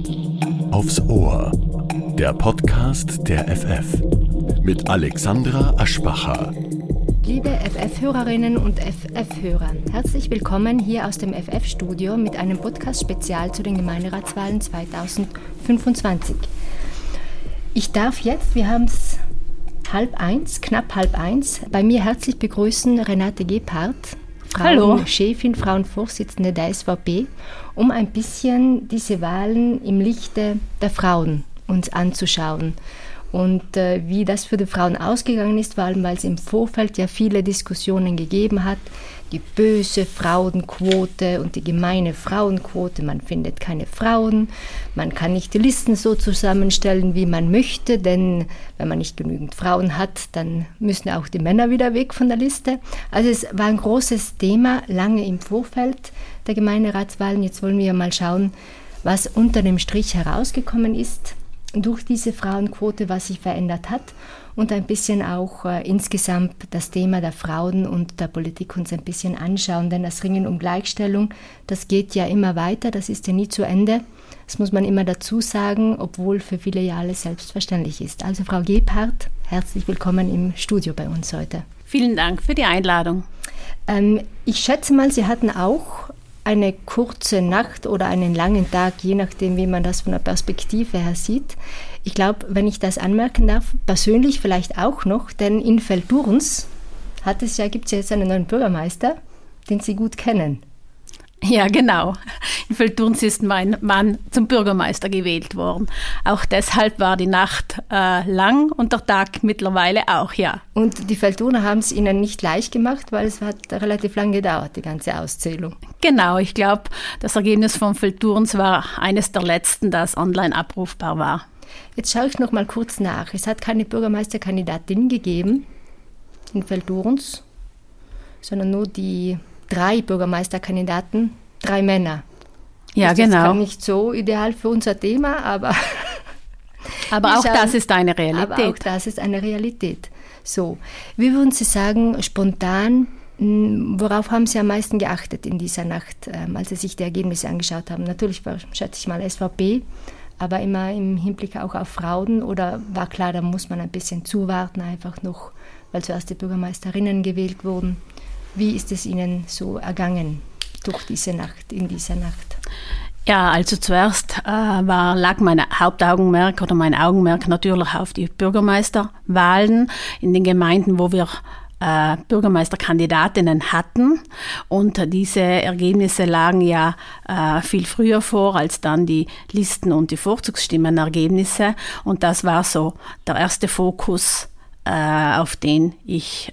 Aufs Ohr, der Podcast der FF mit Alexandra Aschbacher. Liebe FF-Hörerinnen und FF-Hörer, herzlich willkommen hier aus dem FF-Studio mit einem Podcast-Spezial zu den Gemeinderatswahlen 2025. Ich darf jetzt, wir haben es knapp halb eins, bei mir herzlich begrüßen Renate Gebhardt, Frauenchefin, Frauenvorsitzende der SVP, um ein bisschen diese Wahlen im Lichte der Frauen uns anzuschauen. Und wie das für die Frauen ausgegangen ist, vor allem weil es im Vorfeld ja viele Diskussionen gegeben hat, die böse Frauenquote und die gemeine Frauenquote, man findet keine Frauen, man kann nicht die Listen so zusammenstellen, wie man möchte, denn wenn man nicht genügend Frauen hat, dann müssen auch die Männer wieder weg von der Liste. Also es war ein großes Thema, lange im Vorfeld der Gemeinderatswahlen. Jetzt wollen wir mal schauen, was unter dem Strich herausgekommen ist durch diese Frauenquote, was sich verändert hat und ein bisschen auch insgesamt das Thema der Frauen und der Politik uns ein bisschen anschauen, denn das Ringen um Gleichstellung, das geht ja immer weiter, das ist ja nie zu Ende. Das muss man immer dazu sagen, obwohl für viele ja alles selbstverständlich ist. Also Frau Gebhardt, herzlich willkommen im Studio bei uns heute. Vielen Dank für die Einladung. Ich schätze mal, Sie hatten auch eine kurze Nacht oder einen langen Tag, je nachdem, wie man das von der Perspektive her sieht. Ich glaube, wenn ich das anmerken darf, persönlich vielleicht auch noch, denn in Velturns gibt es ja jetzt einen neuen Bürgermeister, den Sie gut kennen. Ja, genau. In Velturns ist mein Mann zum Bürgermeister gewählt worden. Auch deshalb war die Nacht lang und der Tag mittlerweile auch, ja. Und die Velturner haben es Ihnen nicht leicht gemacht, weil es hat relativ lang gedauert, die ganze Auszählung. Genau, ich glaube, das Ergebnis von Velturns war eines der letzten, das online abrufbar war. Jetzt schaue ich noch mal kurz nach. Es hat keine Bürgermeisterkandidatin gegeben in Velturns, sondern nur die 3 Bürgermeisterkandidaten, 3 Männer. Ja, ist genau. Das nicht so ideal für unser Thema, aber auch das ist eine Realität. Aber auch das ist eine Realität. So, wie würden Sie sagen, spontan, worauf haben Sie am meisten geachtet in dieser Nacht, als Sie sich die Ergebnisse angeschaut haben? Natürlich schätze ich mal SVP, aber immer im Hinblick auch auf Frauen, oder war klar, da muss man ein bisschen zuwarten, einfach noch, weil zuerst die Bürgermeisterinnen gewählt wurden. Wie ist es Ihnen so ergangen in dieser Nacht? Ja, also zuerst lag mein Augenmerk natürlich auf die Bürgermeisterwahlen in den Gemeinden, wo wir Bürgermeisterkandidatinnen hatten, und diese Ergebnisse lagen ja viel früher vor als dann die Listen- und die Vorzugsstimmenergebnisse, und das war so der erste Fokus, auf den ich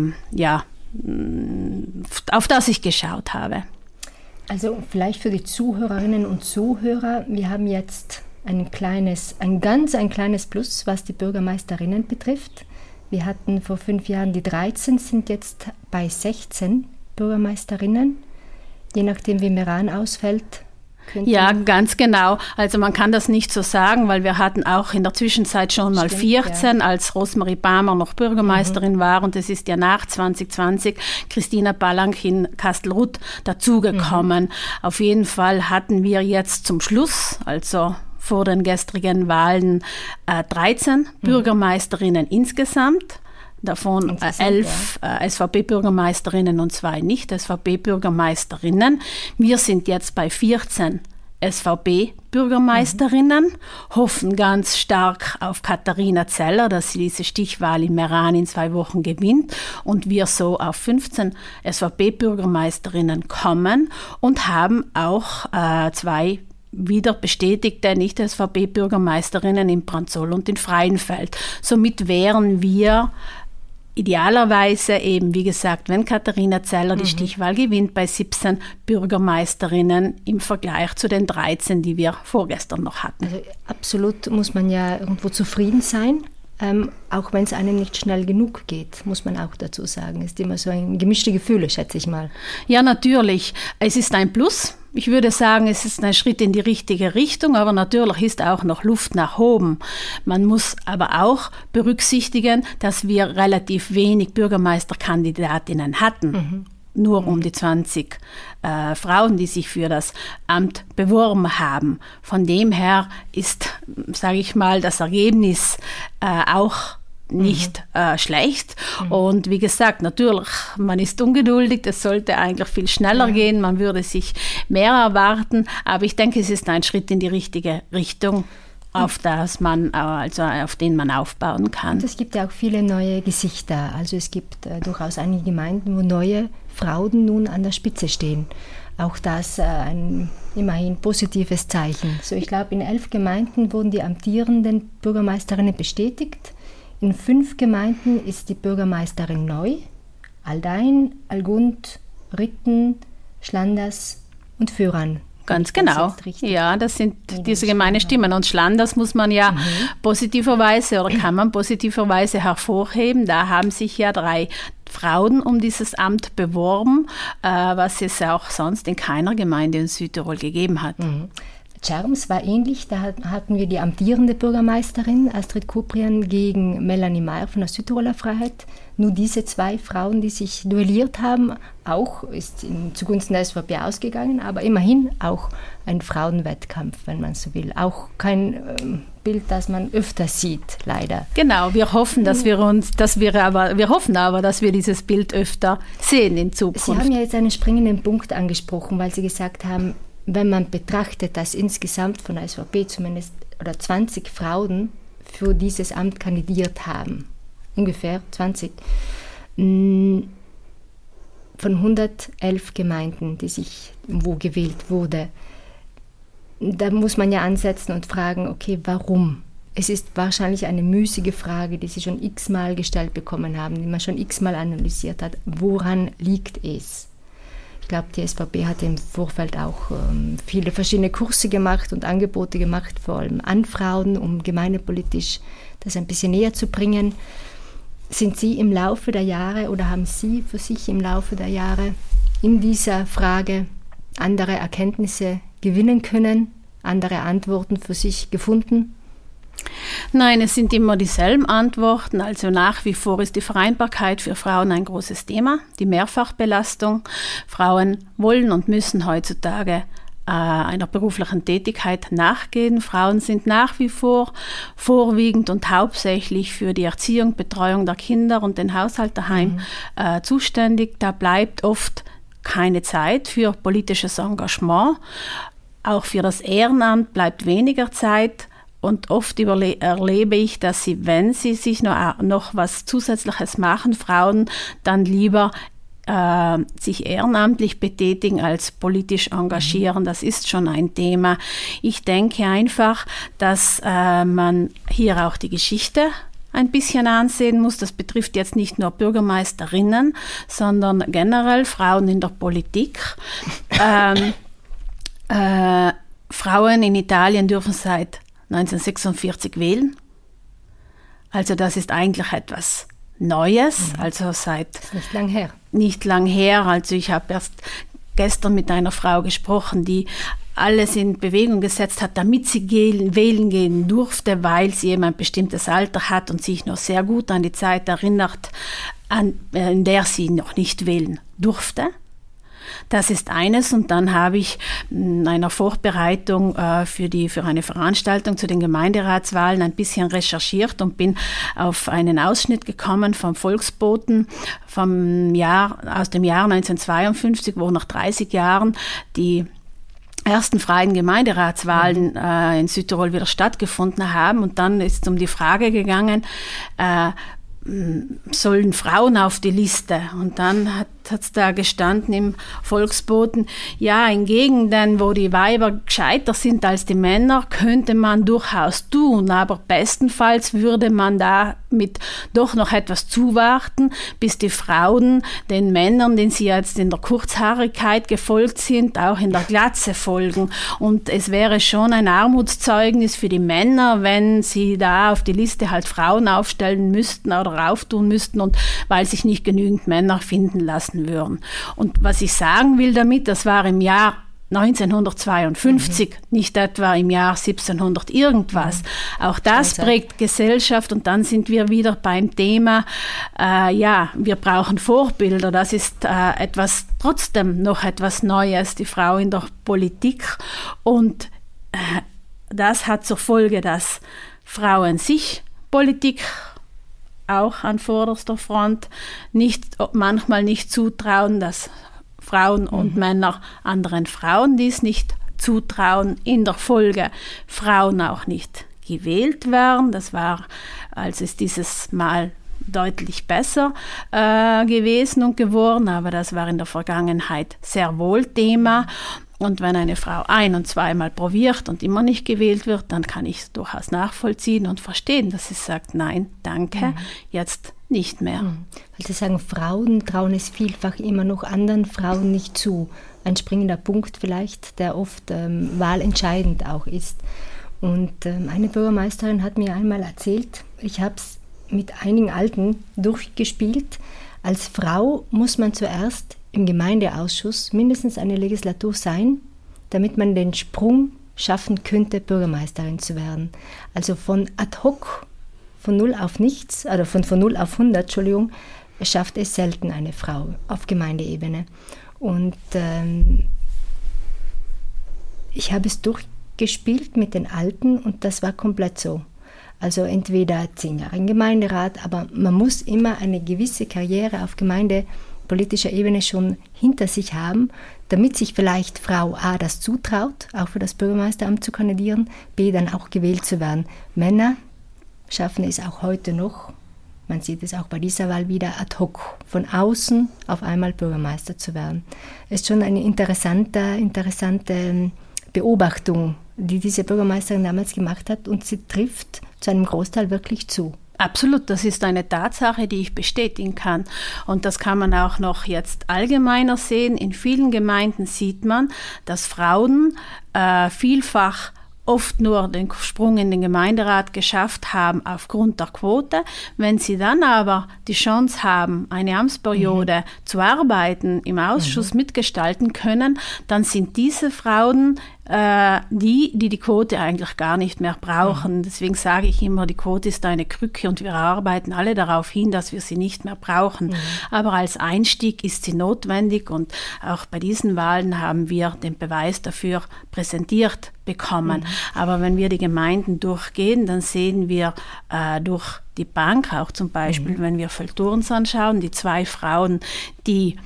auf das ich geschaut habe. Also vielleicht für die Zuhörerinnen und Zuhörer, wir haben jetzt ein ganz kleines Plus, was die Bürgermeisterinnen betrifft. Wir hatten vor 5 Jahren die 13, sind jetzt bei 16 Bürgermeisterinnen, je nachdem wie Meran ausfällt. Ja, ganz genau. Also man kann das nicht so sagen, weil wir hatten auch in der Zwischenzeit schon mal 14, ja, als Rosemarie Palmer noch Bürgermeisterin war, und es ist ja nach 2020 Christina Ballank in Kastelruth dazugekommen. Auf jeden Fall hatten wir jetzt zum Schluss, also vor den gestrigen Wahlen, 13 Bürgermeisterinnen insgesamt. Davon 11 SVP-Bürgermeisterinnen und 2 Nicht-SVP-Bürgermeisterinnen. Wir sind jetzt bei 14 SVP-Bürgermeisterinnen, hoffen ganz stark auf Katharina Zeller, dass sie diese Stichwahl in Meran in 2 Wochen gewinnt und wir so auf 15 SVP-Bürgermeisterinnen kommen, und haben auch 2 wieder bestätigte Nicht-SVP-Bürgermeisterinnen in Brandzol und in Freienfeld. Somit wären wir idealerweise eben, wie gesagt, wenn Katharina Zeller die Stichwahl gewinnt, bei 17 Bürgermeisterinnen im Vergleich zu den 13, die wir vorgestern noch hatten. Also absolut muss man ja irgendwo zufrieden sein, auch wenn es einem nicht schnell genug geht, muss man auch dazu sagen. Es ist immer so ein gemischte Gefühle, schätze ich mal. Ja, natürlich. Es ist ein Plus. Ich würde sagen, es ist ein Schritt in die richtige Richtung, aber natürlich ist auch noch Luft nach oben. Man muss aber auch berücksichtigen, dass wir relativ wenig Bürgermeisterkandidatinnen hatten. nur um die 20 Frauen, die sich für das Amt beworben haben. Von dem her ist, sage ich mal, das Ergebnis auch nicht schlecht. Und wie gesagt, natürlich, man ist ungeduldig, es sollte eigentlich viel schneller gehen, man würde sich mehr erwarten, aber ich denke, es ist ein Schritt in die richtige Richtung, auf den man aufbauen kann. Und es gibt ja auch viele neue Gesichter. Also es gibt durchaus einige Gemeinden, wo neue Frauen nun an der Spitze stehen. Auch das ein immerhin positives Zeichen. So, ich glaube, in 11 Gemeinden wurden die amtierenden Bürgermeisterinnen bestätigt. In 5 Gemeinden ist die Bürgermeisterin neu. Aldein, Algund, Ritten, Schlanders und Führern. Ganz genau. Ja, das sind diese Gemeindestimmen. Und Schlanders muss man ja positiverweise oder kann man positiverweise hervorheben. Da haben sich ja 3 Frauen um dieses Amt beworben, was es auch sonst in keiner Gemeinde in Südtirol gegeben hat. Czerms war ähnlich, da hatten wir die amtierende Bürgermeisterin Astrid Kuprian gegen Melanie Meyer von der Südtiroler Freiheit. Nur diese 2 Frauen, die sich duelliert haben, auch ist zugunsten der SVP ausgegangen, aber immerhin auch ein Frauenwettkampf, wenn man so will. Auch kein Bild, das man öfter sieht, leider. Genau, wir hoffen, dass wir dieses Bild öfter sehen in Zukunft. Sie haben ja jetzt einen springenden Punkt angesprochen, weil Sie gesagt haben, wenn man betrachtet, dass insgesamt von der SVP zumindest 20 Frauen für dieses Amt kandidiert haben, ungefähr 20, von 111 Gemeinden, wo gewählt wurde, da muss man ja ansetzen und fragen, okay, warum? Es ist wahrscheinlich eine müßige Frage, die Sie schon x-mal gestellt bekommen haben, die man schon x-mal analysiert hat. Woran liegt es? Ich glaube, die SVP hat im Vorfeld auch viele verschiedene Kurse gemacht und Angebote gemacht, vor allem an Frauen, um gemeindepolitisch das ein bisschen näher zu bringen. Sind Sie im Laufe der Jahre oder haben Sie für sich im Laufe der Jahre in dieser Frage andere Erkenntnisse gewinnen können, andere Antworten für sich gefunden? Nein, es sind immer dieselben Antworten. Also nach wie vor ist die Vereinbarkeit für Frauen ein großes Thema, die Mehrfachbelastung. Frauen wollen und müssen heutzutage einer beruflichen Tätigkeit nachgehen. Frauen sind nach wie vor vorwiegend und hauptsächlich für die Erziehung, Betreuung der Kinder und den Haushalt daheim zuständig. Da bleibt oft keine Zeit für politisches Engagement. Auch für das Ehrenamt bleibt weniger Zeit. Und oft erlebe ich, dass sie, wenn sie sich noch was Zusätzliches machen, Frauen dann lieber sich ehrenamtlich betätigen als politisch engagieren. Das ist schon ein Thema. Ich denke einfach, dass man hier auch die Geschichte ein bisschen ansehen muss. Das betrifft jetzt nicht nur Bürgermeisterinnen, sondern generell Frauen in der Politik. Frauen in Italien dürfen seit 1946 wählen. Also das ist eigentlich etwas Neues. Also seit nicht lang her. Also ich habe erst gestern mit einer Frau gesprochen, die alles in Bewegung gesetzt hat, damit sie wählen gehen durfte, weil sie eben ein bestimmtes Alter hat und sich noch sehr gut an die Zeit erinnert, in der sie noch nicht wählen durfte. Das ist eines, und dann habe ich in einer Vorbereitung für eine Veranstaltung zu den Gemeinderatswahlen ein bisschen recherchiert und bin auf einen Ausschnitt gekommen vom Volksboten aus dem Jahr 1952, wo nach 30 Jahren die ersten freien Gemeinderatswahlen in Südtirol wieder stattgefunden haben. Und dann ist es um die Frage gegangen, sollen Frauen auf die Liste? Und dann hat es da gestanden im Volksboten, ja, in Gegenden, wo die Weiber gescheiter sind als die Männer, könnte man durchaus tun, aber bestenfalls würde man damit doch noch etwas zuwarten, bis die Frauen den Männern, denen sie jetzt in der Kurzhaarigkeit gefolgt sind, auch in der Glatze folgen. Und es wäre schon ein Armutszeugnis für die Männer, wenn sie da auf die Liste halt Frauen aufstellen müssten oder auftun müssten, und weil sich nicht genügend Männer finden lassen würden. Und was ich sagen will damit, das war im Jahr 1952, nicht etwa im Jahr 1700 irgendwas. Auch das prägt Gesellschaft und dann sind wir wieder beim Thema, wir brauchen Vorbilder. Das ist trotzdem noch etwas Neues, die Frau in der Politik. Und das hat zur Folge, dass Frauen sich Politik auch an vorderster Front manchmal nicht zutrauen, dass Frauen und Männer anderen Frauen dies nicht zutrauen. In der Folge Frauen auch nicht gewählt werden. Das war, als es dieses Mal deutlich besser gewesen und geworden, aber das war in der Vergangenheit sehr wohl Thema. Und wenn eine Frau ein- und zweimal probiert und immer nicht gewählt wird, dann kann ich es durchaus nachvollziehen und verstehen, dass sie sagt, nein, danke, jetzt nicht mehr. Weil Sie sagen, Frauen trauen es vielfach immer noch anderen Frauen nicht zu. Ein springender Punkt vielleicht, der oft wahlentscheidend auch ist. Und eine Bürgermeisterin hat mir einmal erzählt, ich habe es mit einigen Alten durchgespielt. Als Frau muss man zuerst im Gemeindeausschuss mindestens eine Legislatur sein, damit man den Sprung schaffen könnte, Bürgermeisterin zu werden. Also von ad hoc, von 0 auf nichts, oder von 0 auf 100, schafft es selten eine Frau auf Gemeindeebene. Und ich habe es durchgespielt mit den Alten und das war komplett so. Also entweder 10 Jahre im Gemeinderat, aber man muss immer eine gewisse Karriere auf gemeindepolitischer Ebene schon hinter sich haben, damit sich vielleicht Frau A das zutraut, auch für das Bürgermeisteramt zu kandidieren, B dann auch gewählt zu werden. Männer schaffen es auch heute noch, man sieht es auch bei dieser Wahl wieder, ad hoc, von außen auf einmal Bürgermeister zu werden. Es ist schon eine interessante Beobachtung, die diese Bürgermeisterin damals gemacht hat und sie trifft zu einem Großteil wirklich zu. Absolut, das ist eine Tatsache, die ich bestätigen kann. Und das kann man auch noch jetzt allgemeiner sehen. In vielen Gemeinden sieht man, dass Frauen vielfach oft nur den Sprung in den Gemeinderat geschafft haben aufgrund der Quote. Wenn sie dann aber die Chance haben, eine Amtsperiode zu arbeiten, im Ausschuss mitgestalten können, dann sind diese Frauen die Quote eigentlich gar nicht mehr brauchen. Deswegen sage ich immer, die Quote ist eine Krücke und wir arbeiten alle darauf hin, dass wir sie nicht mehr brauchen. Aber als Einstieg ist sie notwendig und auch bei diesen Wahlen haben wir den Beweis dafür präsentiert bekommen. Aber wenn wir die Gemeinden durchgehen, dann sehen wir durch die Bank, auch zum Beispiel, wenn wir Velturns anschauen, die 2 Frauen, die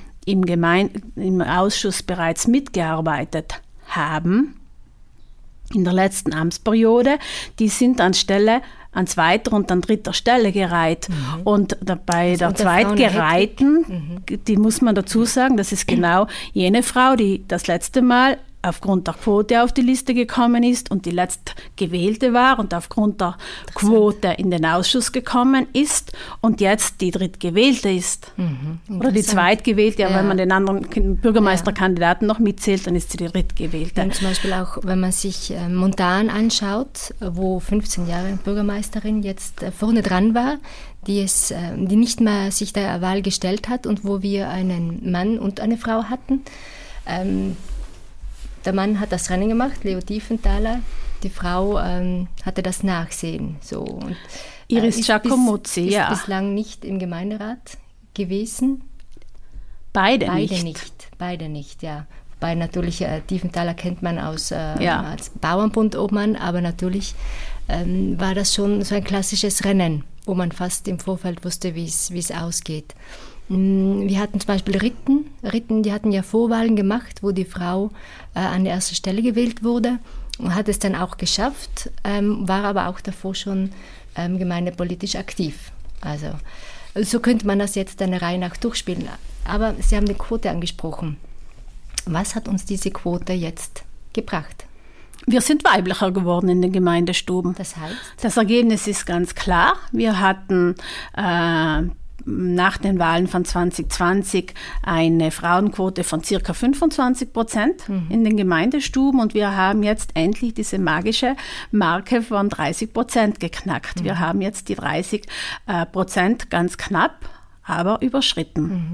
im Ausschuss bereits mitgearbeitet haben in der letzten Amtsperiode, die sind an 2. und an 3. Stelle gereiht. Und bei der Zweitgereihten, die muss man dazu sagen, das ist genau jene Frau, die das letzte Mal aufgrund der Quote auf die Liste gekommen ist und die letztgewählte war und aufgrund der Quote in den Ausschuss gekommen ist und jetzt die drittgewählte ist. Oder die zweitgewählte, wenn man den anderen Bürgermeisterkandidaten noch mitzählt, dann ist sie die drittgewählte. Und zum Beispiel auch, wenn man sich Montan anschaut, wo 15 Jahre Bürgermeisterin jetzt vorne dran war, die nicht mehr sich der Wahl gestellt hat und wo wir einen Mann und eine Frau hatten. Der Mann hat das Rennen gemacht, Leo Tiefenthaler. Die Frau hatte das Nachsehen. So. Und, Iris Giacomuzzi, ist bislang nicht im Gemeinderat gewesen. Beide nicht, ja. Wobei natürlich Tiefenthaler kennt man als Bauernbundobmann, aber natürlich war das schon so ein klassisches Rennen, wo man fast im Vorfeld wusste, wie es ausgeht. Wir hatten zum Beispiel Ritten, die hatten ja Vorwahlen gemacht, wo die Frau an der ersten Stelle gewählt wurde und hat es dann auch geschafft, war aber auch davor schon gemeindepolitisch aktiv. Also so könnte man das jetzt eine Reihe nach durchspielen. Aber Sie haben die Quote angesprochen. Was hat uns diese Quote jetzt gebracht? Wir sind weiblicher geworden in den Gemeindestuben. Das heißt? Das Ergebnis ist ganz klar. Wir hatten nach den Wahlen von 2020 eine Frauenquote von ca. 25% in den Gemeindestuben und wir haben jetzt endlich diese magische Marke von 30% geknackt. Wir haben jetzt die 30% ganz knapp, aber überschritten.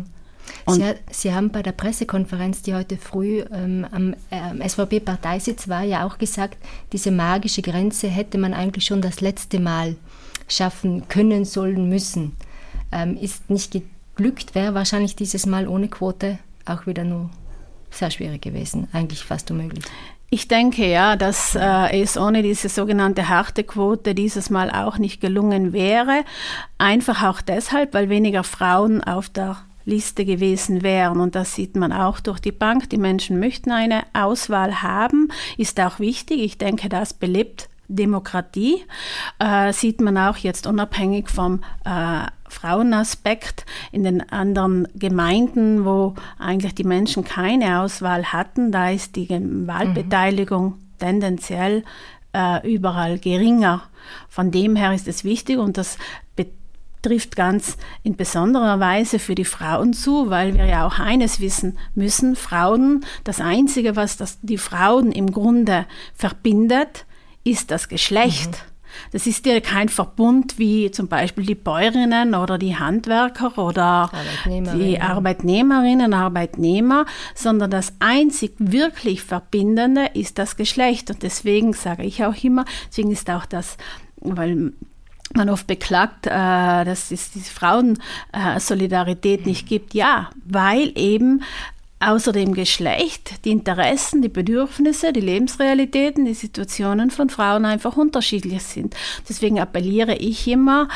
Sie haben bei der Pressekonferenz, die heute früh am SVP-Parteisitz war, ja auch gesagt, diese magische Grenze hätte man eigentlich schon das letzte Mal schaffen können, sollen, müssen. Ist nicht geglückt, wäre wahrscheinlich dieses Mal ohne Quote auch wieder nur sehr schwierig gewesen, eigentlich fast unmöglich. Ich denke ja, dass es ohne diese sogenannte harte Quote dieses Mal auch nicht gelungen wäre. Einfach auch deshalb, weil weniger Frauen auf der Liste gewesen wären. Und das sieht man auch durch die Bank. Die Menschen möchten eine Auswahl haben, ist auch wichtig. Ich denke, das belebt Demokratie. Sieht man auch jetzt unabhängig vom Frauenaspekt in den anderen Gemeinden, wo eigentlich die Menschen keine Auswahl hatten. Da ist die Wahlbeteiligung tendenziell überall geringer. Von dem her ist es wichtig und das trifft ganz in besonderer Weise für die Frauen zu, weil wir ja auch eines wissen müssen, Frauen, das Einzige, was die Frauen im Grunde verbindet, ist das Geschlecht. Das ist ja kein Verbund wie zum Beispiel die Bäuerinnen oder die Handwerker oder die Arbeitnehmerinnen, Arbeitnehmer, sondern das einzig wirklich Verbindende ist das Geschlecht. Und deswegen sage ich auch immer, deswegen ist auch das, weil man oft beklagt, dass es diese Frauensolidarität nicht gibt. Ja, weil eben außer dem Geschlecht die Interessen, die Bedürfnisse, die Lebensrealitäten, die Situationen von Frauen einfach unterschiedlich sind. Deswegen appelliere ich immer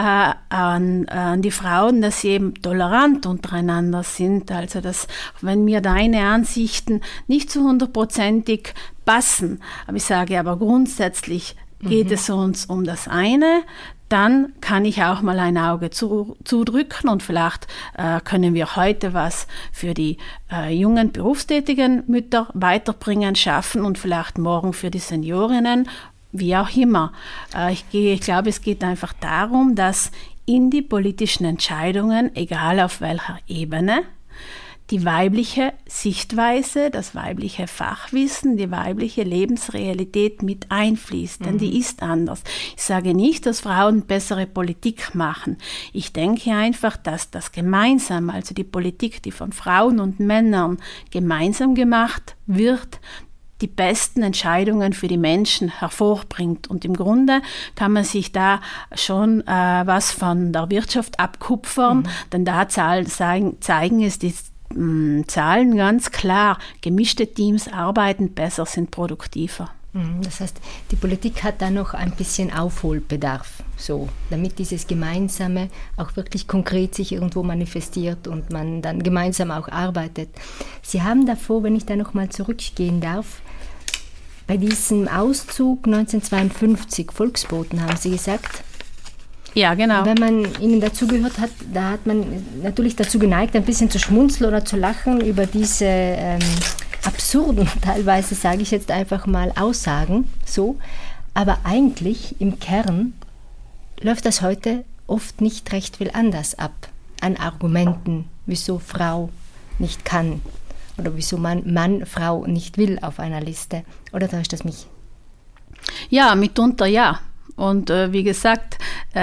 an die Frauen, dass sie eben tolerant untereinander sind. Also dass, wenn mir deine Ansichten nicht zu 100%ig passen, aber ich sage aber grundsätzlich, geht es uns um das eine, dann kann ich auch mal ein Auge zudrücken und vielleicht können wir heute was für die jungen berufstätigen Mütter weiterbringen, schaffen und vielleicht morgen für die Seniorinnen, wie auch immer. Ich glaube, es geht einfach darum, dass in die politischen Entscheidungen, egal auf welcher Ebene, die weibliche Sichtweise, das weibliche Fachwissen, die weibliche Lebensrealität mit einfließt, denn die ist anders. Ich sage nicht, dass Frauen bessere Politik machen. Ich denke einfach, dass das gemeinsam, also die Politik, die von Frauen und Männern gemeinsam gemacht wird, die besten Entscheidungen für die Menschen hervorbringt. Und im Grunde kann man sich da schon was von der Wirtschaft abkupfern, denn da zeigen es die Zahlen ganz klar, gemischte Teams arbeiten besser, sind produktiver. Das heißt, die Politik hat da noch ein bisschen Aufholbedarf, so, damit dieses Gemeinsame auch wirklich konkret sich irgendwo manifestiert und man dann gemeinsam auch arbeitet. Sie haben davor, wenn ich da nochmal zurückgehen darf, bei diesem Auszug 1952, Volksboten, haben Sie gesagt, ja, genau. Wenn man ihnen dazugehört hat, da hat man natürlich dazu geneigt, ein bisschen zu schmunzeln oder zu lachen über diese absurden, teilweise sage ich jetzt einfach mal, Aussagen. So. Aber eigentlich im Kern läuft das heute oft nicht recht viel anders ab an Argumenten, wieso Frau nicht kann oder wieso Mann Frau nicht will auf einer Liste. Oder täuscht das mich? Ja, mitunter ja. Und wie gesagt,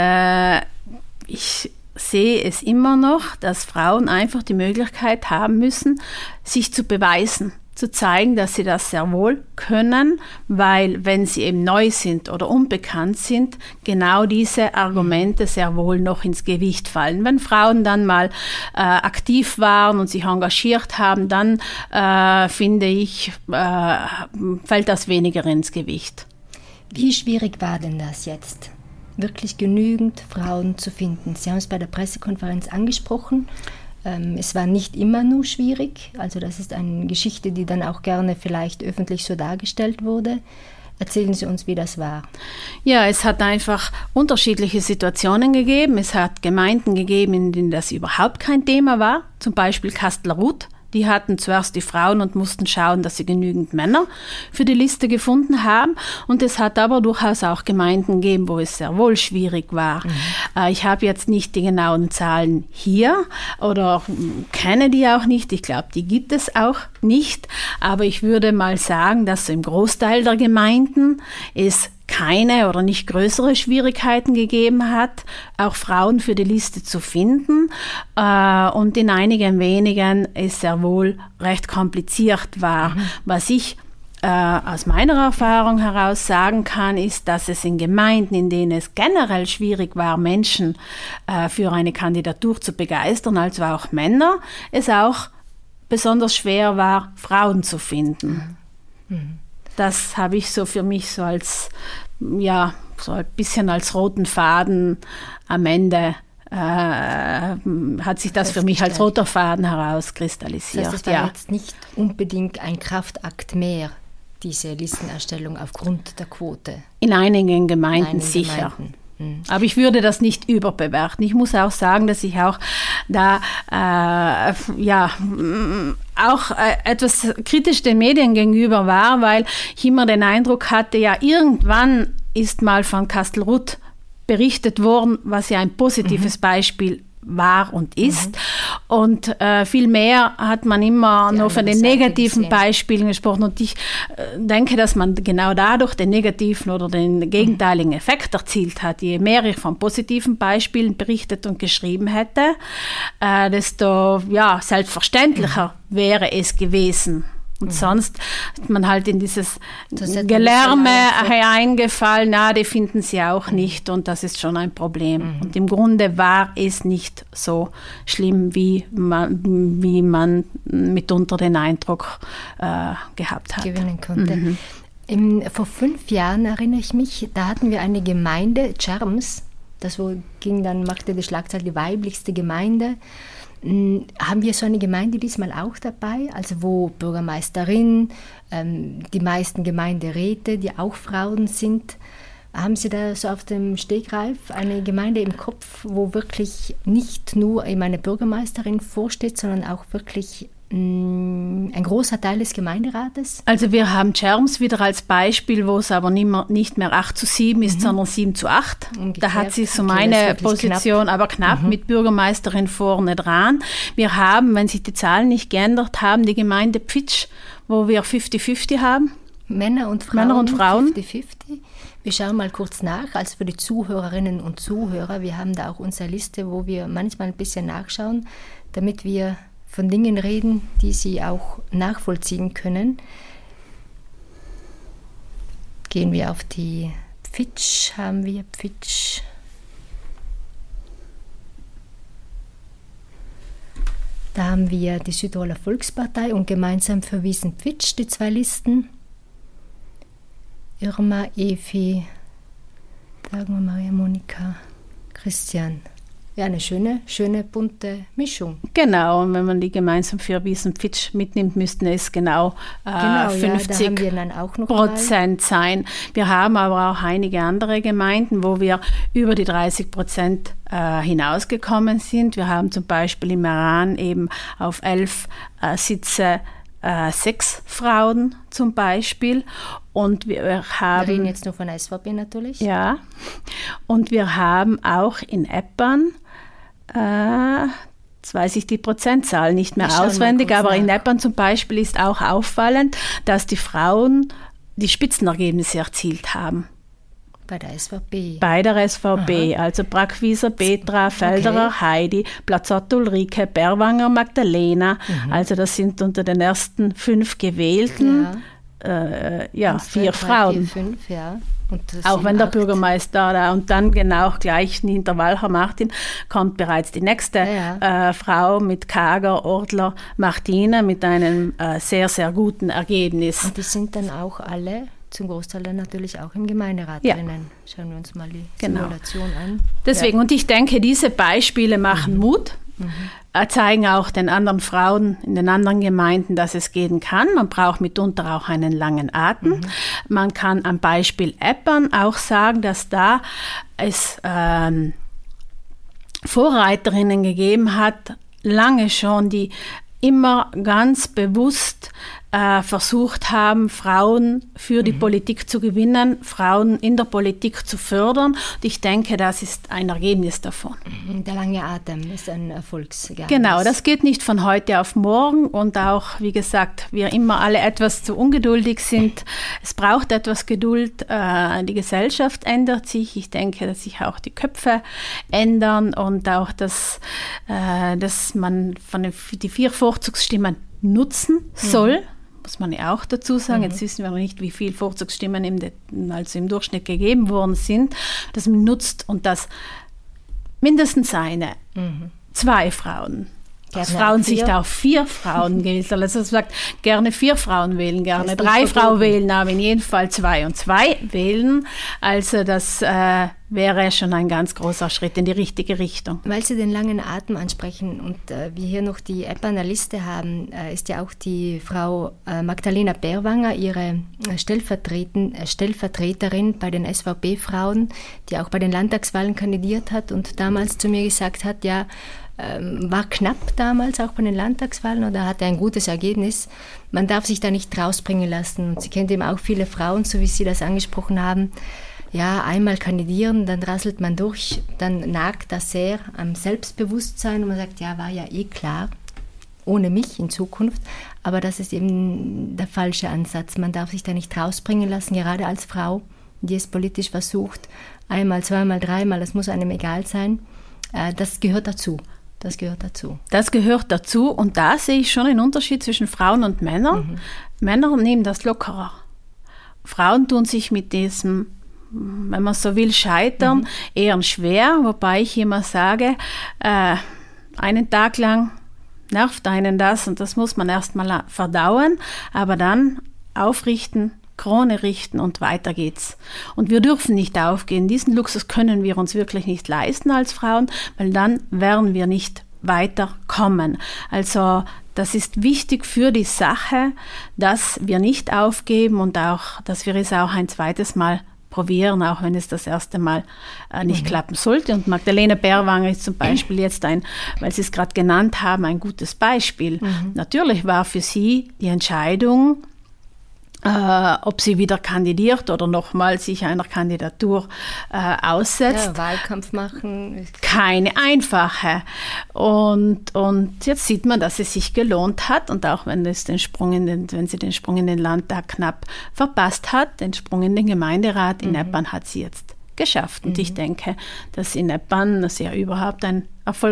ich sehe es immer noch, dass Frauen einfach die Möglichkeit haben müssen, sich zu beweisen, zu zeigen, dass sie das sehr wohl können, weil wenn sie eben neu sind oder unbekannt sind, genau diese Argumente sehr wohl noch ins Gewicht fallen. Wenn Frauen dann mal aktiv waren und sich engagiert haben, dann finde ich, fällt das weniger ins Gewicht. Wie schwierig war denn das jetzt, wirklich genügend Frauen zu finden? Sie haben es bei der Pressekonferenz angesprochen. Es war nicht immer nur schwierig. Also das ist eine Geschichte, die dann auch gerne vielleicht öffentlich so dargestellt wurde. Erzählen Sie uns, wie das war. Ja, es hat einfach unterschiedliche Situationen gegeben. Es hat Gemeinden gegeben, in denen das überhaupt kein Thema war. Zum Beispiel Kastelruth. Die hatten zuerst die Frauen und mussten schauen, dass sie genügend Männer für die Liste gefunden haben. Und es hat aber durchaus auch Gemeinden gegeben, wo es sehr wohl schwierig war. Ich habe jetzt nicht die genauen Zahlen hier oder kenne die auch nicht. Ich glaube, die gibt es auch nicht. Aber ich würde mal sagen, dass so im Großteil der Gemeinden es keine oder nicht größere Schwierigkeiten gegeben hat, auch Frauen für die Liste zu finden. Und in einigen wenigen es sehr wohl recht kompliziert war. Was ich aus meiner Erfahrung heraus sagen kann, ist, dass es in Gemeinden, in denen es generell schwierig war, Menschen für eine Kandidatur zu begeistern, also auch Männer, es auch besonders schwer war, Frauen zu finden. Das habe ich so für mich so als, ja, so ein bisschen als roten Faden am Ende hat sich das für mich als roter Faden herauskristallisiert. Das heißt, es war jetzt nicht unbedingt ein Kraftakt mehr, diese Listenerstellung aufgrund der Quote? In einigen Gemeinden sicher. Aber ich würde das nicht überbewerten. Ich muss auch sagen, dass ich auch da auch etwas kritisch den Medien gegenüber war, weil ich immer den Eindruck hatte, ja, irgendwann ist mal von Kastelruth berichtet worden, was ja ein positives Beispiel war und ist. Und viel mehr hat man immer nur von den negativen Beispielen gesprochen. Und ich denke, dass man genau dadurch den negativen oder den gegenteiligen Effekt erzielt hat. Je mehr ich von positiven Beispielen berichtet und geschrieben hätte, desto selbstverständlicher wäre es gewesen. Und sonst hat man halt in dieses Gelärme eingefallen, die finden sie auch nicht und das ist schon ein Problem. Und im Grunde war es nicht so schlimm, wie man mitunter den Eindruck gehabt hat. Gewinnen konnte. Vor 5 Jahren erinnere ich mich, da hatten wir eine Gemeinde, Czerms, machte die Schlagzeile die weiblichste Gemeinde. Haben wir so eine Gemeinde diesmal auch dabei, also wo Bürgermeisterin, die meisten Gemeinderäte, die auch Frauen sind, haben Sie da so auf dem Stegreif eine Gemeinde im Kopf, wo wirklich nicht nur eben eine Bürgermeisterin vorsteht, sondern auch wirklich ein großer Teil des Gemeinderates? Also wir haben Czerms wieder als Beispiel, wo es aber nicht mehr 8:7 ist, sondern 7:8. Umgekehrt. Da hat sie so meine Position, knapp. Aber knapp mit Bürgermeisterin vorne dran. Wir haben, wenn sich die Zahlen nicht geändert haben, die Gemeinde Pfitsch, wo wir 50-50 haben. Männer und Frauen. 50-50. Wir schauen mal kurz nach, also für die Zuhörerinnen und Zuhörer. Wir haben da auch unsere Liste, wo wir manchmal ein bisschen nachschauen, damit wir von Dingen reden, die Sie auch nachvollziehen können. Gehen wir auf die Pfitsch, haben wir Pfitsch. Da haben wir die Südtiroler Volkspartei und gemeinsam für Wiesen-Pfitsch, die 2 Listen. Irma, Evi, Dagmar, Maria, Monika, Christian. Ja, eine schöne, bunte Mischung. Genau, und wenn man die gemeinsam für Wiesen-Pfitsch mitnimmt, müssten es genau 50% sein. Wir haben aber auch einige andere Gemeinden, wo wir über die 30% hinausgekommen sind. Wir haben zum Beispiel im Meran eben auf 11 Sitze 6 Frauen zum Beispiel. Und wir reden jetzt nur von der SVP natürlich. Ja, und wir haben auch in Eppern, jetzt weiß ich die Prozentzahl nicht mehr auswendig, aber in Eppern zum Beispiel ist auch auffallend, dass die Frauen die Spitzenergebnisse erzielt haben. Bei der SVP? Bei der SVP, also Brackwieser, Petra, Felderer, Heidi, Platzotto, Ulrike, Berwanger, Magdalena. Also das sind unter den ersten 5 Gewählten 4 Frauen. 4, 5, ja. Und auch wenn der Bürgermeister da und dann genau gleich hinter Walcher Martin kommt bereits die nächste Frau mit Kager, Ordler, Martina mit einem sehr, sehr guten Ergebnis. Und die sind dann auch alle zum Großteil dann natürlich auch im Gemeinderat drinnen. Schauen wir uns mal die Simulation an. Deswegen, und ich denke, diese Beispiele machen Mut. Zeigen auch den anderen Frauen in den anderen Gemeinden, dass es gehen kann. Man braucht mitunter auch einen langen Atem. Man kann am Beispiel Eppern auch sagen, dass da es Vorreiterinnen gegeben hat, lange schon, die immer ganz bewusst versucht haben, Frauen für die Politik zu gewinnen, Frauen in der Politik zu fördern. Und ich denke, das ist ein Ergebnis davon. Der lange Atem ist ein Erfolgsgeheimnis. Genau, das geht nicht von heute auf morgen und auch, wie gesagt, wir immer alle etwas zu ungeduldig sind. Es braucht etwas Geduld. Die Gesellschaft ändert sich. Ich denke, dass sich auch die Köpfe ändern und auch, dass man die 4 Vorzugsstimmen nutzen soll. Muss man ja auch dazu sagen. Jetzt wissen wir noch nicht, wie viele Vorzugsstimmen im Durchschnitt gegeben worden sind. Dass man nutzt und dass mindestens 2 Frauen, dass Frauen sich da auf 4 Frauen gilt. Also es sagt, gerne 4 Frauen wählen, gerne 3 Frauen wählen, aber in jedem Fall 2 und 2 wählen. Also das wäre schon ein ganz großer Schritt in die richtige Richtung. Weil Sie den langen Atem ansprechen und wir hier noch die App an der Liste haben, ist ja auch die Frau Magdalena Berwanger, ihre Stellvertreterin bei den SVP-Frauen, die auch bei den Landtagswahlen kandidiert hat und damals zu mir gesagt hat, ja, war knapp damals auch bei den Landtagswahlen oder hatte ein gutes Ergebnis. Man darf sich da nicht rausbringen lassen. Und sie kennt eben auch viele Frauen, so wie Sie das angesprochen haben. Ja, einmal kandidieren, dann rasselt man durch, dann nagt das sehr am Selbstbewusstsein und man sagt, ja, war ja eh klar, ohne mich in Zukunft. Aber das ist eben der falsche Ansatz. Man darf sich da nicht rausbringen lassen, gerade als Frau, die es politisch versucht. Einmal, zweimal, dreimal, das muss einem egal sein. Das gehört dazu. Das gehört dazu und da sehe ich schon einen Unterschied zwischen Frauen und Männern. Männer nehmen das lockerer. Frauen tun sich mit diesem, wenn man so will, Scheitern eher schwer, wobei ich immer sage, einen Tag lang nervt einen das und das muss man erst mal verdauen, aber dann aufrichten, Krone richten und weiter geht's. Und wir dürfen nicht aufgeben. Diesen Luxus können wir uns wirklich nicht leisten als Frauen, weil dann werden wir nicht weiterkommen. Also das ist wichtig für die Sache, dass wir nicht aufgeben und auch, dass wir es auch ein zweites Mal probieren, auch wenn es das erste Mal nicht klappen sollte. Und Magdalena Berwanger ist zum Beispiel jetzt weil Sie es gerade genannt haben, ein gutes Beispiel. Natürlich war für sie die Entscheidung, ob sie wieder kandidiert oder nochmal sich einer Kandidatur aussetzt. Ja, Wahlkampf machen. Keine einfache. Und jetzt sieht man, dass es sich gelohnt hat und auch wenn sie den Sprung in den Landtag knapp verpasst hat, den Sprung in den Gemeinderat in Eppan hat sie jetzt geschafft. Und ich denke, dass in Eppan das ja überhaupt ein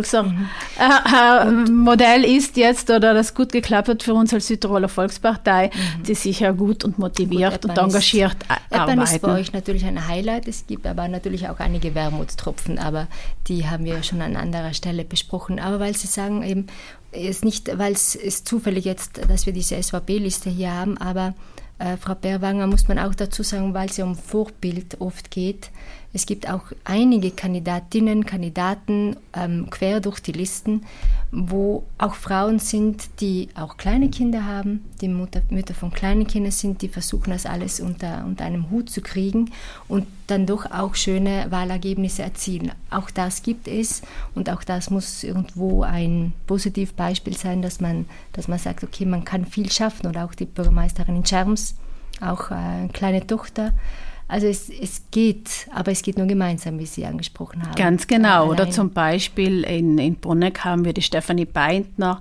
Erfolgsmodell ist jetzt oder das gut geklappt hat für uns als Südtiroler Volkspartei, die sicher gut und motiviert und engagiert arbeiten. Eppan ist für euch natürlich ein Highlight. Es gibt aber natürlich auch einige Wermutstropfen, aber die haben wir schon an anderer Stelle besprochen. Aber weil Sie sagen eben, weil es ist zufällig jetzt, dass wir diese SVP-Liste hier haben, aber Frau Berwanger muss man auch dazu sagen, weil es ja um Vorbild oft geht. Es gibt auch einige Kandidatinnen, Kandidaten quer durch die Listen, wo auch Frauen sind, die auch kleine Kinder haben, die Mütter von kleinen Kindern sind, die versuchen das alles unter einem Hut zu kriegen und dann doch auch schöne Wahlergebnisse erzielen. Auch das gibt es und auch das muss irgendwo ein Positivbeispiel sein, dass man sagt, okay, man kann viel schaffen oder auch die Bürgermeisterin in Scherms, auch eine kleine Tochter. Also es geht, aber es geht nur gemeinsam, wie Sie angesprochen haben. Ganz genau. Oder zum Beispiel in Bruneck haben wir die Stefanie Beintner,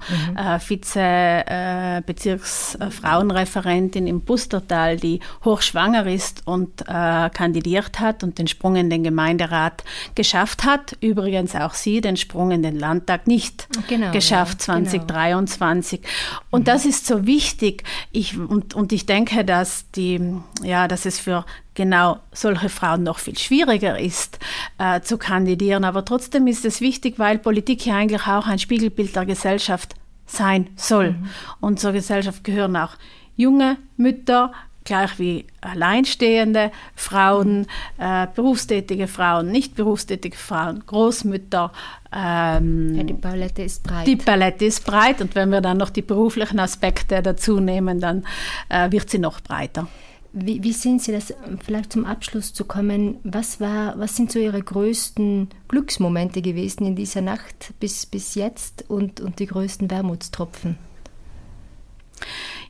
Vize-Bezirksfrauenreferentin im Pustertal, die hochschwanger ist und kandidiert hat und den Sprung in den Gemeinderat geschafft hat. Übrigens auch sie den Sprung in den Landtag nicht geschafft, 2023. Und das ist so wichtig. Ich denke, dass es für genau solche Frauen noch viel schwieriger ist, zu kandidieren. Aber trotzdem ist es wichtig, weil Politik ja eigentlich auch ein Spiegelbild der Gesellschaft sein soll. Und zur Gesellschaft gehören auch junge Mütter, gleich wie alleinstehende Frauen, berufstätige Frauen, nicht berufstätige Frauen, Großmütter. Die Palette ist breit. Die Palette ist breit und wenn wir dann noch die beruflichen Aspekte dazu nehmen, dann wird sie noch breiter. Wie sehen Sie das, vielleicht zum Abschluss zu kommen, was sind so Ihre größten Glücksmomente gewesen in dieser Nacht bis jetzt und die größten Wermutstropfen?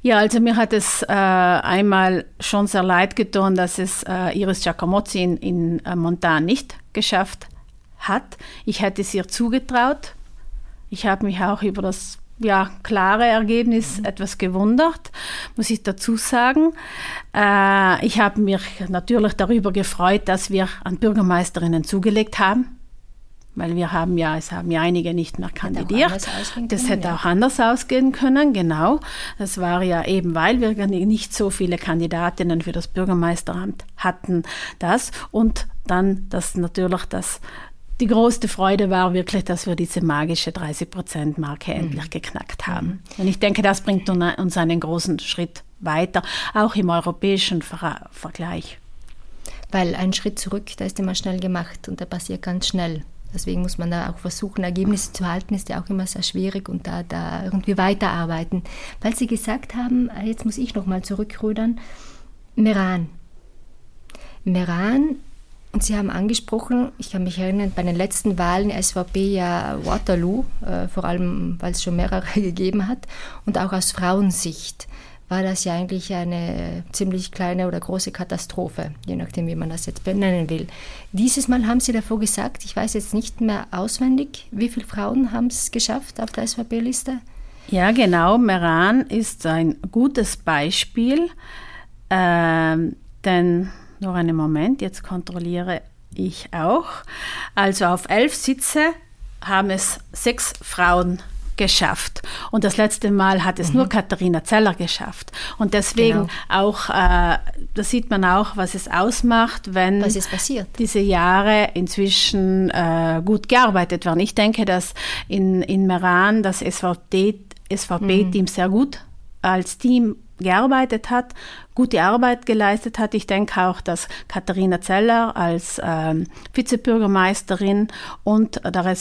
Ja, also mir hat es einmal schon sehr leid getan, dass es Iris Giacomozzi in Montan nicht geschafft hat. Ich hätte es ihr zugetraut. Ich habe mich auch über das klare Ergebnis etwas gewundert, muss ich dazu sagen. Ich habe mich natürlich darüber gefreut, dass wir an Bürgermeisterinnen zugelegt haben. Weil es haben ja einige nicht mehr kandidiert. Das hätte auch anders ausgehen können, genau. Das war ja eben, weil wir nicht so viele Kandidatinnen für das Bürgermeisteramt hatten, das. Und dann, die größte Freude war wirklich, dass wir diese magische 30%-Marke endlich geknackt haben. Und ich denke, das bringt uns einen großen Schritt weiter, auch im europäischen Vergleich. Weil ein Schritt zurück, da ist immer schnell gemacht und der passiert ganz schnell. Deswegen muss man da auch versuchen, Ergebnisse zu halten, ist ja auch immer sehr schwierig und da irgendwie weiterarbeiten. Weil Sie gesagt haben, jetzt muss ich nochmal zurückrudern, Meran, und Sie haben angesprochen, ich kann mich erinnern, bei den letzten Wahlen SVP ja Waterloo, vor allem, weil es schon mehrere gegeben hat, und auch aus Frauensicht war das ja eigentlich eine ziemlich kleine oder große Katastrophe, je nachdem, wie man das jetzt benennen will. Dieses Mal haben Sie davor gesagt, ich weiß jetzt nicht mehr auswendig, wie viele Frauen haben es geschafft auf der SVP-Liste? Ja, genau. Meran ist ein gutes Beispiel, denn, noch einen Moment, jetzt kontrolliere ich auch. Also auf 11 Sitze haben es 6 Frauen geschafft. Und das letzte Mal hat es nur Katharina Zeller geschafft. Und deswegen auch, da sieht man auch, was es ausmacht, wenn diese Jahre inzwischen gut gearbeitet werden. Ich denke, dass in Meran das SVP-Team sehr gut als Team gearbeitet hat, gute Arbeit geleistet hat. Ich denke auch, dass Katharina Zeller als Vizebürgermeisterin und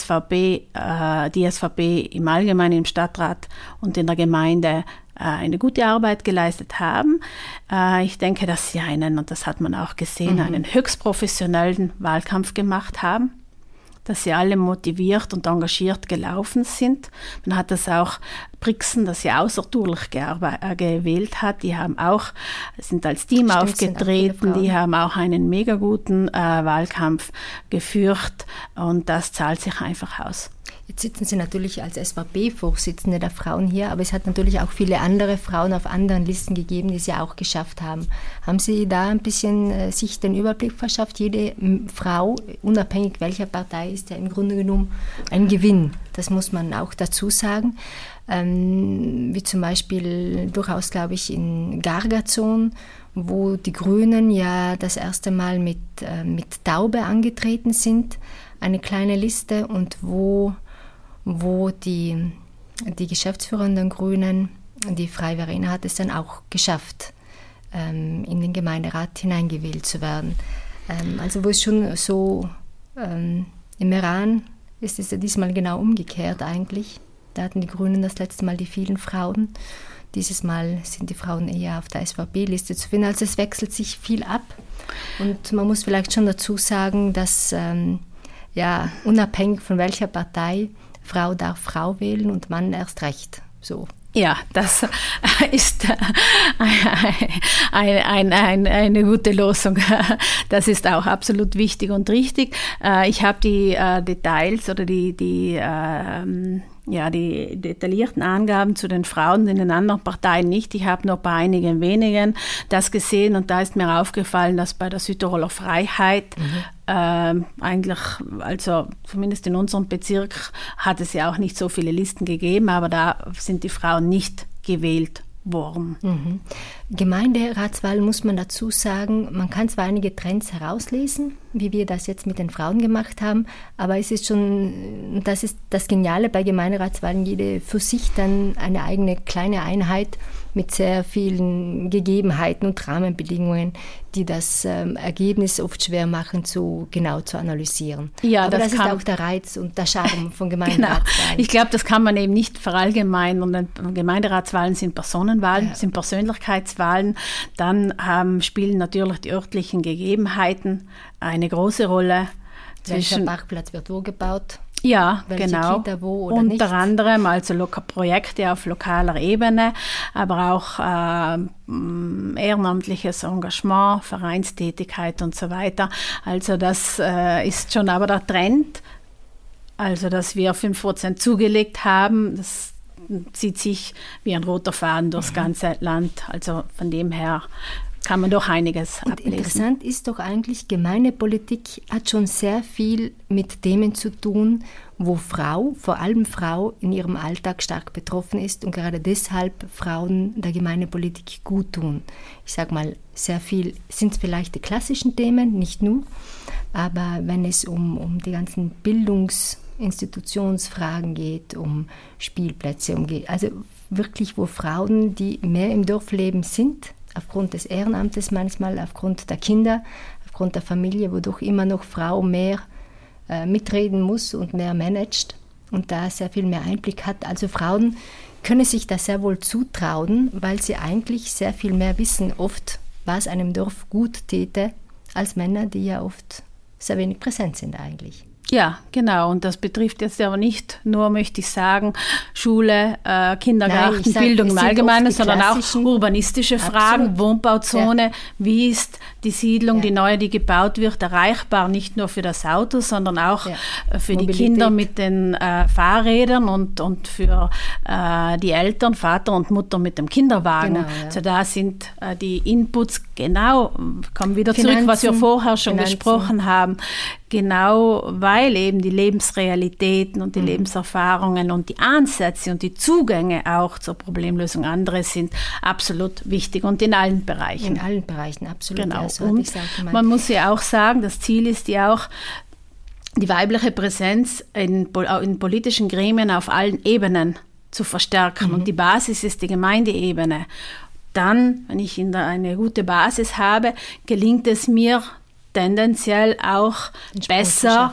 die SVP im Allgemeinen im Stadtrat und in der Gemeinde eine gute Arbeit geleistet haben. Ich denke, dass sie und das hat man auch gesehen, einen höchst professionellen Wahlkampf gemacht haben, dass sie alle motiviert und engagiert gelaufen sind. Man hat das auch Brixen, das sie außertourlich gewählt hat, sind als Team aufgetreten, die haben auch einen mega guten Wahlkampf geführt und das zahlt sich einfach aus. Jetzt sitzen Sie natürlich als SVP-Vorsitzende der Frauen hier, aber es hat natürlich auch viele andere Frauen auf anderen Listen gegeben, die es ja auch geschafft haben. Haben Sie da ein bisschen sich den Überblick verschafft? Jede Frau, unabhängig welcher Partei, ist ja im Grunde genommen ein Gewinn. Das muss man auch dazu sagen. Wie zum Beispiel durchaus, glaube ich, in Gargazon, wo die Grünen ja das erste Mal mit Taube angetreten sind, eine kleine Liste, und wo die geschäftsführenden Grünen, die Frau Verena, hat es dann auch geschafft, in den Gemeinderat hineingewählt zu werden. Also wo es schon so, im Meran ist es ja diesmal genau umgekehrt eigentlich. Da hatten die Grünen das letzte Mal die vielen Frauen. Dieses Mal sind die Frauen eher auf der SVP-Liste zu finden. Also es wechselt sich viel ab. Und man muss vielleicht schon dazu sagen, dass unabhängig von welcher Partei, Frau darf Frau wählen und Mann erst recht. So. Ja, das ist eine gute Lösung. Das ist auch absolut wichtig und richtig. Ich habe die Details oder die detaillierten Angaben zu den Frauen in den anderen Parteien nicht. Ich habe nur bei einigen wenigen das gesehen und da ist mir aufgefallen, dass bei der Südtiroler Freiheit eigentlich, also zumindest in unserem Bezirk, hat es ja auch nicht so viele Listen gegeben, aber da sind die Frauen nicht gewählt worden. Gemeinderatswahl muss man dazu sagen, man kann zwar einige Trends herauslesen, wie wir das jetzt mit den Frauen gemacht haben, aber es ist schon, das ist das Geniale bei Gemeinderatswahlen, jede für sich dann eine eigene kleine Einheit mit sehr vielen Gegebenheiten und Rahmenbedingungen, die das Ergebnis oft schwer machen, genau zu analysieren. Ja, aber das ist auch der Reiz und der Charme von Gemeinderatswahlen. Genau. Ich glaube, das kann man eben nicht verallgemeinern. Gemeinderatswahlen sind Personenwahlen, sind Persönlichkeitswahlen. Dann spielen natürlich die örtlichen Gegebenheiten eine große Rolle. Welcher Parkplatz wird wo gebaut? Ja, welche genau. Kita wo oder Unter nicht? anderem also Projekte auf lokaler Ebene, aber auch ehrenamtliches Engagement, Vereinstätigkeit und so weiter. Also das ist schon aber der Trend, also dass wir 5% zugelegt haben, das zieht sich wie ein roter Faden durchs ganze Land. Also von dem her kann man doch einiges ablesen. Interessant ist doch eigentlich, Gemeindepolitik hat schon sehr viel mit Themen zu tun, wo vor allem Frau in ihrem Alltag stark betroffen ist und gerade deshalb Frauen der Gemeindepolitik gut tun. Ich sage mal, sehr viel sind es vielleicht die klassischen Themen, nicht nur, aber wenn es um die ganzen Institutionsfragen geht, um Spielplätze, also wirklich, wo Frauen, die mehr im Dorfleben sind, aufgrund des Ehrenamtes manchmal, aufgrund der Kinder, aufgrund der Familie, wo doch immer noch Frau mehr mitreden muss und mehr managt und da sehr viel mehr Einblick hat. Also Frauen können sich das sehr wohl zutrauen, weil sie eigentlich sehr viel mehr wissen, oft, was einem Dorf gut täte, als Männer, die ja oft sehr wenig präsent sind eigentlich. Ja, genau. Und das betrifft jetzt aber nicht nur, möchte ich sagen, Schule, Kindergarten, Bildung im Allgemeinen, sondern auch urbanistische Fragen, absolut. Wohnbauzone, ja. Wie ist die Siedlung, die neue, die gebaut wird, erreichbar, nicht nur für das Auto, sondern auch für Mobilität. Die Kinder mit den Fahrrädern und für die Eltern, Vater und Mutter mit dem Kinderwagen. Genau, ja. Also da sind die Inputs kommen wieder zurück, was wir vorher schon gesprochen haben, genau weil eben die Lebensrealitäten und die Lebenserfahrungen und die Ansätze und die Zugänge auch zur Problemlösung andere sind absolut wichtig und in allen Bereichen. In allen Bereichen, absolut. Genau. Ja, so und man muss ja auch sagen, das Ziel ist ja auch, die weibliche Präsenz in politischen Gremien auf allen Ebenen zu verstärken. Und die Basis ist die Gemeindeebene. Dann, wenn ich eine gute Basis habe, gelingt es mir tendenziell auch besser,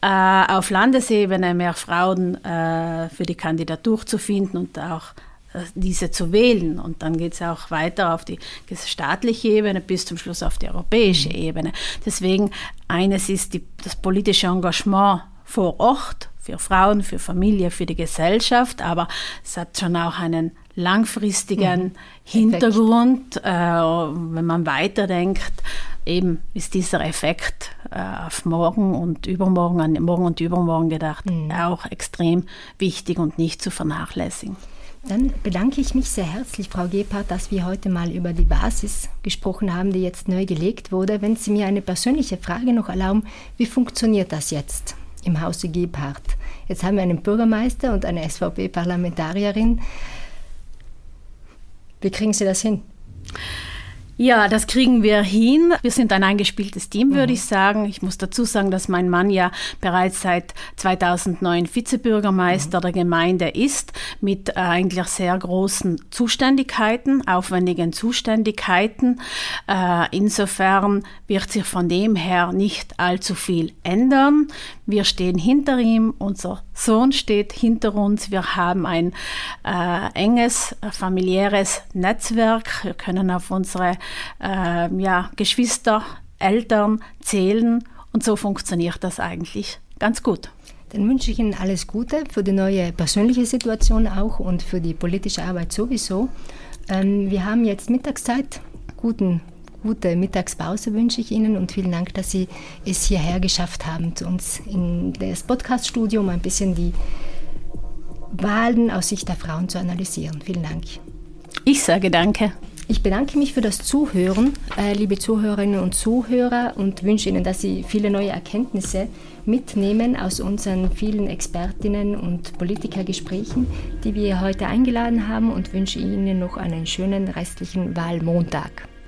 auf Landesebene mehr Frauen für die Kandidatur zu finden und auch diese zu wählen. Und dann geht es auch weiter auf die staatliche Ebene bis zum Schluss auf die europäische Ebene. Deswegen eines ist das politische Engagement vor Ort, für Frauen, für Familie, für die Gesellschaft, aber es hat schon auch einen langfristigen Hintergrund. Wenn man weiterdenkt, eben ist dieser Effekt auf morgen und übermorgen, an morgen und übermorgen gedacht, auch extrem wichtig und nicht zu vernachlässigen. Dann bedanke ich mich sehr herzlich, Frau Gebhardt, dass wir heute mal über die Basis gesprochen haben, die jetzt neu gelegt wurde. Wenn Sie mir eine persönliche Frage noch erlauben, wie funktioniert das jetzt im Hause Gebhardt? Jetzt haben wir einen Bürgermeister und eine SVP-Parlamentarierin. Wie kriegen Sie das hin? Ja, das kriegen wir hin. Wir sind ein eingespieltes Team, würde ich sagen. Ich muss dazu sagen, dass mein Mann ja bereits seit 2009 Vizebürgermeister der Gemeinde ist, mit eigentlich sehr großen Zuständigkeiten, aufwendigen Zuständigkeiten. Insofern wird sich von dem her nicht allzu viel ändern. Wir stehen hinter ihm, unser Sohn steht hinter uns. Wir haben ein enges familiäres Netzwerk. Wir können auf unsere Geschwister, Eltern zählen und so funktioniert das eigentlich ganz gut. Dann wünsche ich Ihnen alles Gute für die neue persönliche Situation auch und für die politische Arbeit sowieso. Wir haben jetzt Mittagszeit. Gute Mittagspause wünsche ich Ihnen und vielen Dank, dass Sie es hierher geschafft haben, zu uns in das Podcast-Studio, um ein bisschen die Wahlen aus Sicht der Frauen zu analysieren. Vielen Dank. Ich sage danke. Ich bedanke mich für das Zuhören, liebe Zuhörerinnen und Zuhörer, und wünsche Ihnen, dass Sie viele neue Erkenntnisse mitnehmen aus unseren vielen Expertinnen und Politikergesprächen, die wir heute eingeladen haben, und wünsche Ihnen noch einen schönen restlichen Wahlmontag.